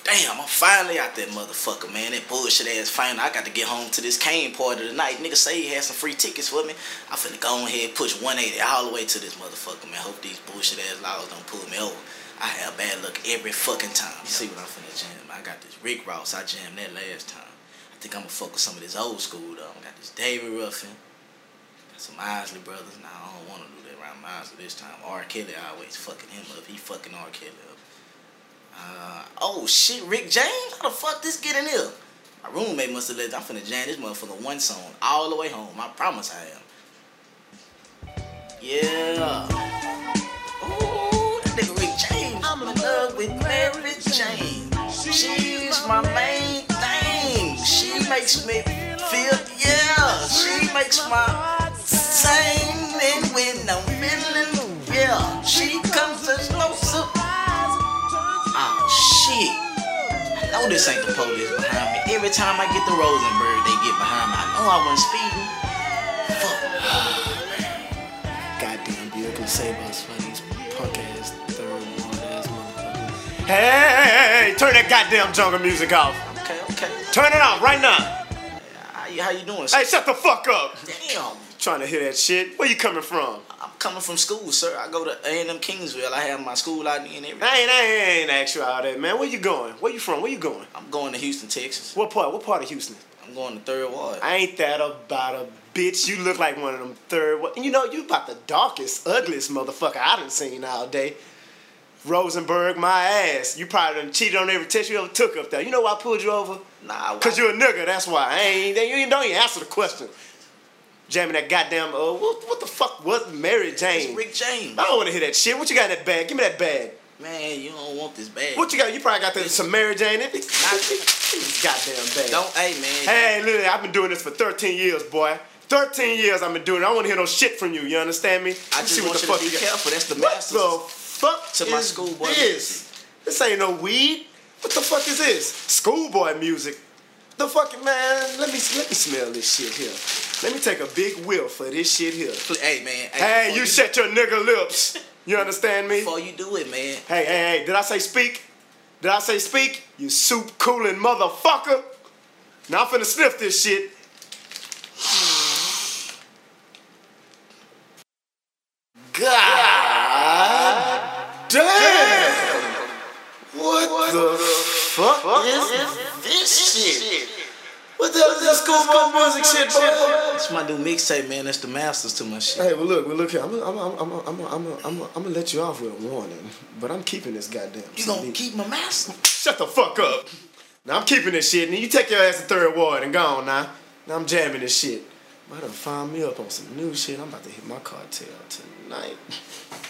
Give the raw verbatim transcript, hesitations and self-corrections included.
damn, I'm finally out that motherfucker, man. That bullshit ass final. I got to get home to this Kane party tonight. Nigga say he had some free tickets for me. I finna go ahead and push one eighty all the way to this motherfucker, man. Hope these bullshit ass laws don't pull me over. I have bad luck every fucking time. You see what I'm finna jam? I got this Rick Ross. I jammed that last time. I think I'm gonna fuck with some of this old school though. I got this David Ruffin. Got some Isley Brothers. Nah, I don't wanna do that around Isley this time. R. Kelly always fucking him up. He fucking R. Kelly up. Uh, oh shit, Rick James? How the fuck this get in here? My roommate must have let. I'm finna jam this motherfucker one song all the way home. I promise I am. Yeah. Ooh, that nigga Rick James. I'm in love with Mary Jane. She's my main thing. She makes me feel, yeah. She makes my sing. And when I'm feeling, yeah. She comes as closer. Oh shit. I know this ain't the police behind me. Every time I get the Rosenberg, they get behind me. I know I wasn't speeding. Fuck. Goddamn Bill can save us for these punk ass third world ass motherfuckers. Hey, hey, hey, hey, turn that goddamn jungle music off. Okay, okay. Turn it off right now. How you, how you doing, sir? Hey, shut the fuck up. Damn. Trying to hear that shit. Where you coming from? I'm coming from school, sir. I go to A and M Kingsville. I have my school I D and everything. I ain't, I ain't ask you all that, man. Where you going? Where you from? Where you going? I'm going to Houston, Texas. What part? What part of Houston? I'm going to Third Ward. Ain't that about a bitch? You look like one of them third ward. You know, you about the darkest, ugliest motherfucker I done seen all day. Rosenberg, my ass. You probably done cheated on every test you ever took up there. You know why I pulled you over? Nah, Cause you're a nigga, that's why. I ain't, you don't even answer the question. Jamming that goddamn, uh, what, what the fuck was Mary Jane? It's Rick James. I don't want to hear that shit. What you got in that bag? Give me that bag. Man, you don't want this bag. What you got? You probably got this, some Mary Jane in it. This goddamn bag. Don't, hey man. Hey, look, I've been doing this for thirteen years, boy. thirteen years I've been doing it. I don't want to hear no shit from you. You understand me? I just see want what the you fuck to be you careful. That's the What masters. the fuck To is my schoolboy this? This ain't no weed. What the fuck is this? Schoolboy music. The fucking man. Let me let me smell this shit here. Let me take a big whiff for this shit here. Hey man. Hey, you you shut your nigga lips. You understand me? Before you do it, man. Hey, hey, hey, did I say speak? Did I say speak? You soup cooling motherfucker. Now I'm finna sniff this shit. God damn. What, what the, the fuck, fuck is this shit? What the hell is this schoolboy music shit, boy? It's my new mixtape, man. That's the masters to my shit. Hey, well look, well look here. I'm gonna, I'm gonna, I'm gonna, I'm gonna, I'm gonna, I'm gonna let you off with a warning, but I'm keeping this goddamn. You gonna keep my master? Shut the fuck up. Now I'm keeping this shit, and you take your ass to Third Ward and gone now. Now I'm jamming this shit. I done find me up on some new shit. I'm about to hit my cartel tonight.